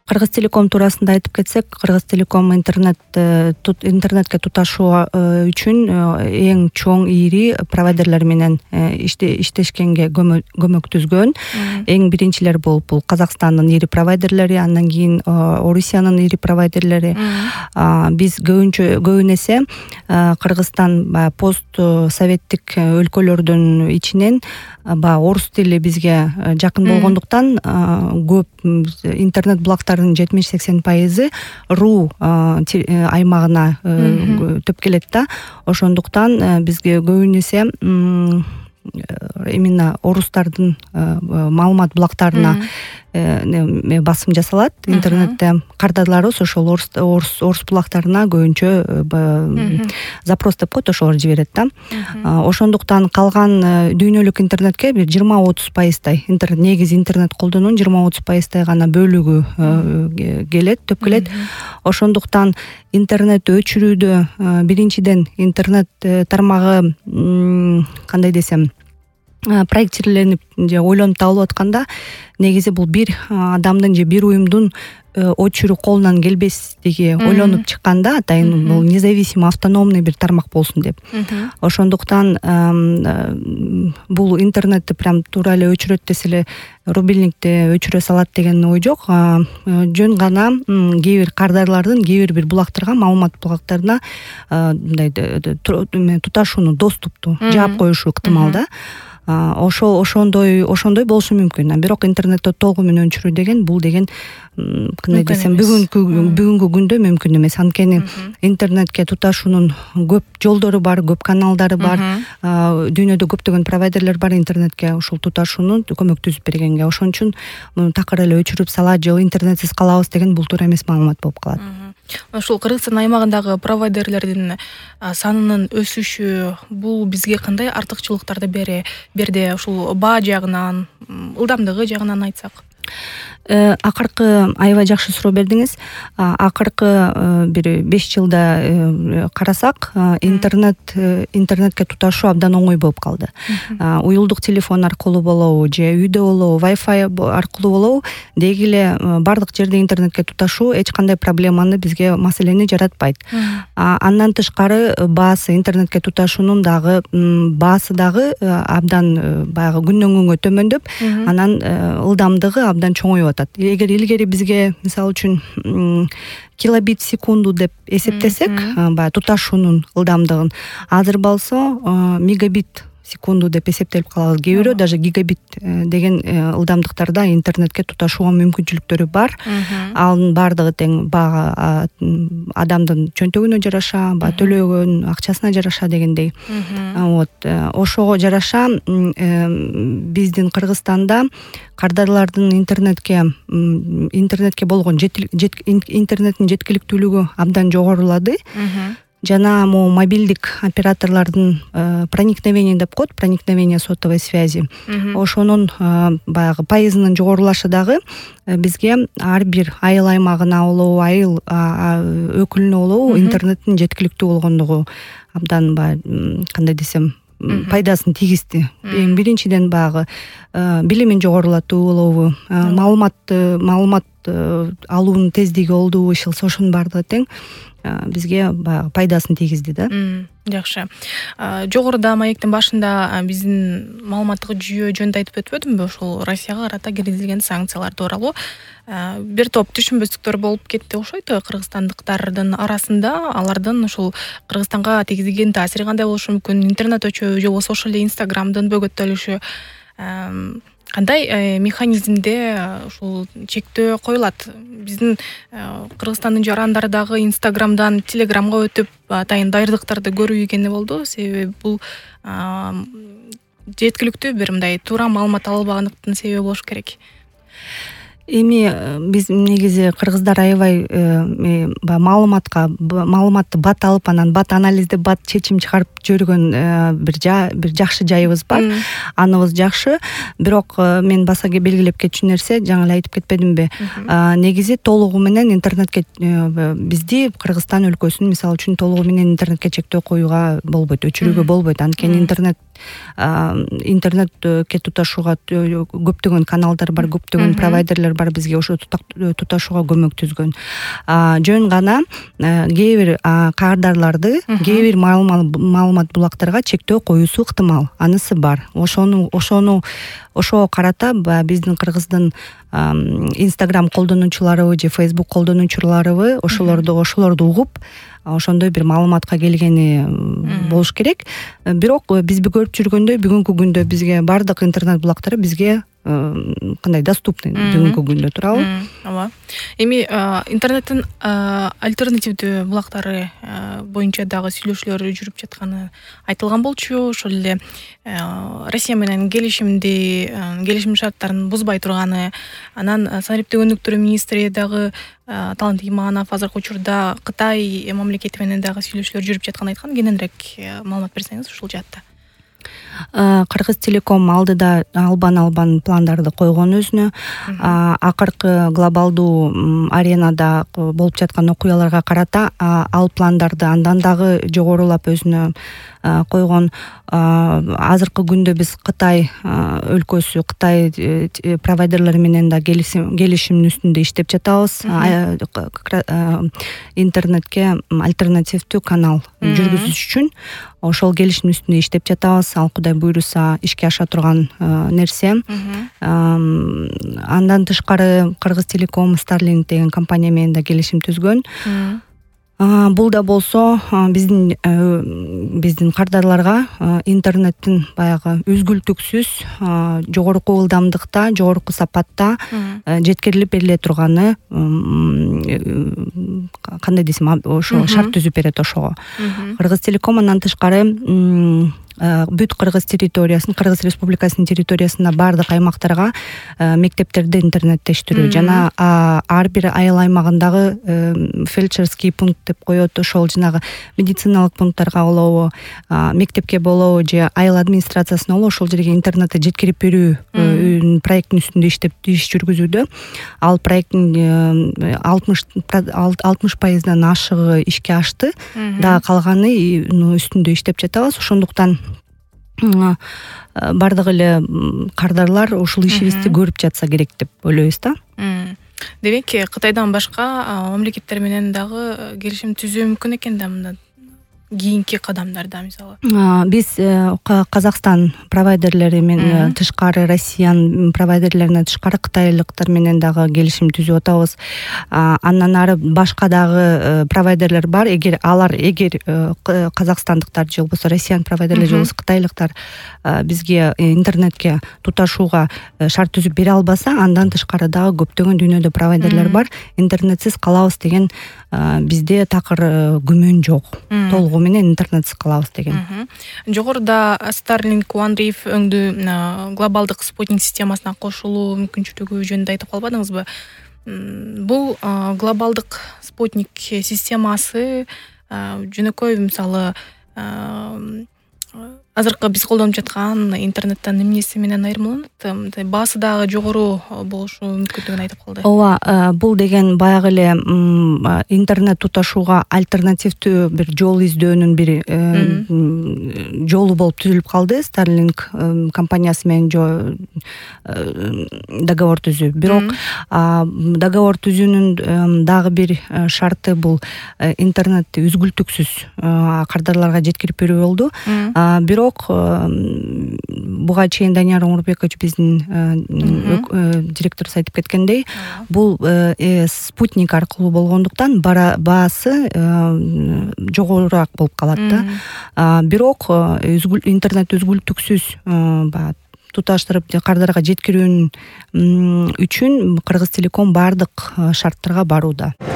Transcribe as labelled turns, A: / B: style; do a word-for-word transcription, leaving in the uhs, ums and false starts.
A: Кыргыз Телеком туурасында айтып кетсек, Кыргыз Телеком интернет интернетке туташуу үчүн эң чоң ири провайдерлер менен иштешкенге көмөктүзгөн. Эң биринчилер болуп бул Казакстандын ири провайдерлери, андан кийин Орусиянын ири провайдерлери. Биз көбүнчө көбүн эсе Кыргызстан пост советтик өлкөлөрдүн ичинен баягы орус тили бизге жакын болгондуктан көп интернет блоктардын жетимиш сексен пайызы ру аймагына төп келет да. Ошондуктан бизге көбүн эсе именно орустардын маалымат блоктарына басым жасалат. Интернетте кардарларыбыз ошол орус орус блоктарына көбүнчө запрос деп коет, ошолор жиберет да. Ошондуктан калган дүйнөлүк интернетке бир жыйырма отуз пайыздай интернет негизи интернет колдонуунун жыйырма отуз пайыздай гана бөлүгү келет, төп келет. Ошондуктан интернет өчүрүүдө биринчиден интернет тармагы кандай десем проектирленип же ойлонуп табылып атканда негизи бул бир адамдын же бир уюмдун өчүрүү колунан келбестиги ойлонуп чыкканда атайын бул независимый автономный бир тармак болсун деп. Ошондуктан бул интернетти прям туура эле өчүрөт десе эле рубильникти өчүрө салат деген ой жок. Жөн гана кээ бир кардарлардын кээ бир булактарга, маалымат булактарына мындай туташууну, доступту жаап коюшу ыктымал да. Ошо ошондой ошондой болушу мүмкүн. Бирок интернетте толугу менен өчүрүү деген бул деген кандай десем бүгүнкү бүгүнкү күндө мүмкүн эмес. Анткени интернетке туташуунун көп жолдору бар, көп каналдары бар. Дүйнөдө көптөгөн провайдерлер бар интернетке ушул туташууну көмөктүзүп бергенге. Ошон үчүн такыр эле өчүрүп салат же интернетсиз калабыз деген бул туура эмес маалымат болуп калат.
B: Ошол Кыргызстан аймагындагы провайдерлердин санынын өсүшү бул бизге кандай артыкчылыктарды берди? Ушул баа жагынан, ылдамдыгы жагынан айтсак.
A: Акыркы аябай жакшы суроо бердиңиз. Акыркы бир беш жылда карасак, интернет интернетке туташуу абдан оңой болуп калды. Уюлдук телефон аркылуу болобу же үйдө болобу, Wi-Fi аркылуу болобу, деги эле бардык жерде интернетке туташуу эч кандай проблеманы бизге маселени жаратпайт. Андан тышкары баасы интернетке туташуунун дагы баасы дагы абдан баягы күндөн күнгө төмөндөп, анан ылдамдыгы абдан чоңоюп. Эгер илгери бизге мисалы үчүн килобит секунду деп эсептесек, баягы туташуунун ылдамдыгын, азыр болсо мегабит секунду деп эсептелип калабыз. Кээ бирөө даже гигабит деген ылдамдыктарда интернетке туташууга мүмкүнчүлүктөрү бар. Анын баардыгы тең бага адамдын чөнтөгүнө жараша, ба төлөгөн акчасына жараша дегендей. Вот ошого жараша биздин Кыргызстанда кардарлардын интернетке интернетке болгон интернеттин жеткиликтүүлүгү абдан жогорулады. Жана могу мобилдик операторлордун проникновение деп коет, проникновение сотовой связи. Ошонун баягы пайызынын жогорулашы дагы бизге ар бир айыл аймагына болобу, айыл өкүлүнө болобу интернеттин жеткиликтүү болгондугу абдан баягы кандай десем пайдасын тийгизди. Эң биринчиден баягы билимин жогорулатуу болобу, маалымат маалымат алуунун тездиги болдубу, ошонун баардыгы тең бизге баягы пайдасын тийгизди да.
B: Жакшы. Жогоруда маектин башында биздин маалыматтык жүйө жөнүндө айтып өтпөдүмбү? Ошол Россияга карата киргизилген санкциялар тууралуу бир топ түшүнбөстүктөр болуп кетти окшойт кыргызстандыктардын арасында. Алардын ушул Кыргызстанга тийгизген таасири кандай болушу мүмкүн? Интернет өчөө же болбосо ошол эле Инстаграмдын бөгөттөлүшү кандай механизмде ушул чектөө коюлат? Биздин Кыргызстандын жарандары дагы Инстаграмдан Телеграмга өтүп атайын дайрдыктарды көрүү экени болду. Себеби бул жеткиликтүү бир мындай туура маалымат албагандыктын себеби болуш керек.
A: Эми биз негизи кыргыздар аябай маалыматка маалыматты бат алып, анан бат анализдеп, бат чечим чыгарып жүргөн бир бир жакшы жайыбыз бар. Аныбыз жакшы, бирок мен баса белгилеп кетчү нерсе, жаңы эле айтып кетпедимби? Негизи толугу менен интернетке бизди Кыргызстан өлкөсүн мисалы үчүн толугу менен интернетке чектөө коюуга болбойт, өчүрүүгө болбойт. Анткени интернет интернетке туташууга көптөгөн каналдар бар, көптөгөн провайдерлер бар бизге ошо туташууга көмөктөзгөн. Жөн гана кээ бир каардарларды, кээ бир маалымат булактарга чектөө коюусу ыктымал. Анысы бар. Ошону ошону ошого карата биздин Кыргыздын Instagram колдонуучуларыбы же Facebook колдонуучуларыбы ошолорду ошолорду угуп, ошондой бир маалыматка келгени болуш керек. Бирок биз көрүп жүргөндөй бүгүнкү күндө бизге бардык интернет булактары бизге кандай доступный бүгүнкү күндө, туурабы?
B: Ооба. Эми интернеттин альтернативдүү булактары боюнча дагы сүйлөшүүлөр жүрүп жатканы айтылган болчу. Ошол эле Россия менен келишимди, келишим шарттарын бузбай турганы, анан Санариптик өнүктүрүү министри дагы Талант Иманов азыркы учурда Кытай мамлекети менен дагы сүйлөшүүлөр жүрүп жатканын айткан. Кененирээк маалымат берсеңиз ушул жаатта.
A: Кыргыз Телеком алдыда албан-албан пландарды койгон өзүнө. Акыркы глобалдуу аренада болуп жаткан окуяларга карата ал пландарды андан дагы жогорулап өзүнө койгон. Азыркы күндө биз Кытай өлкөсү, Кытай провайдерлери менен да келишимдин үстүндө иштеп жатабыз. Интернетке альтернативдүү канал жүргүзүш үчүн ошол келишимдин үстүндө иштеп жатабыз. Ал Кудай буйруса ишке аша турган нерсе. Андан тышкары Кыргыз Телеком Starlink деген компания менен да келишим түзгөн. Бул да болсо биздин биздин кардарларга интернеттин баягы үзгүлтүксүз жогорку ылдамдыкта, жогорку сапатта жеткирилип бериле турганы кандай десем, ошо шарт түзүп берет ошого. Кыргыз Телеком андан тышкары бүт Кыргыз территориясын, Кыргыз Республикасынын территориясында бардык аймактарга мектептерде интернеттештирүү жана ар бир айыл аймагындагы фельдшерский пункт деп коет, ошол жанагы медициналык пункттарга болобу, мектепке болобу же айыл администрациясына болобу ошол жерге интернетти жеткирип берүү проекттин үстүндө иштеп иш жүргүзүүдө. Ал проекттин алтымыш пайыздан ашыгы ишке ашты. Дагы калганы үстүндө иштеп жатабыз. Ошондуктан бардык эле кардарлар ушул ишибизди көрүп жатса керек деп ойлойбуз да.
B: Демек, Кытайдан башка мамлекеттер менен дагы келишим түзүү мүмкүн экен да, мында кийинки кадамдарда мисалы.
A: Биз Казакстан провайдерлери менен тышкары, Россиянын провайдерлерине тышкары кытайлыктар менен дагы келишим түзүп атабыз. Андан ары башка дагы провайдерлер бар. Эгер алар эгер казакстандыктар же болбосо Россиянын провайдерлери же болбосо кытайлыктар бизге интернетке туташууга шарт түзүп бере албаса, андан тышкары дагы көптөгөн дүйнөдө провайдерлер бар. Интернетсиз калабыз деген бизде такыр күмөн жок. Толугу менен интернетсиз калабыз деген.
B: Жогоруда Starlink One Reef өңдүү глобалдык спутник системасына кошулуу мүмкүнчүлүгү жөнүндө айтып калбадыңызбы? Бул глобалдык спутник системасы жөнөкөй мисалы азыркы биз колдонуп жаткан интернеттен эмнеси менен айырмаланат? Баасы дагы жогору болушу мүмкүндүгүн айтып калды.
A: Ооба, бул деген баягы эле интернет туташууга альтернативдүү бир жол издөөнүн бир жолу болуп түзүлүп калды. Starlink компаниясы менен договор түзүү. Бирок договор түзүүнүн дагы бир шарты бул интернетти үзгүлтүксүз кардарларга жеткирип берүү болду. Бирок буга чейин Данияр Омурбекович биздин директорубуз айтып кеткендей, бул спутник аркылуу болгондуктан баасы жогорураак болуп калат да. Бирок интернет үзгүлтүксүз туташтырып кардарга жеткирүүнүн үчүн Кыргыз Телеком бардык шарттарга барууда.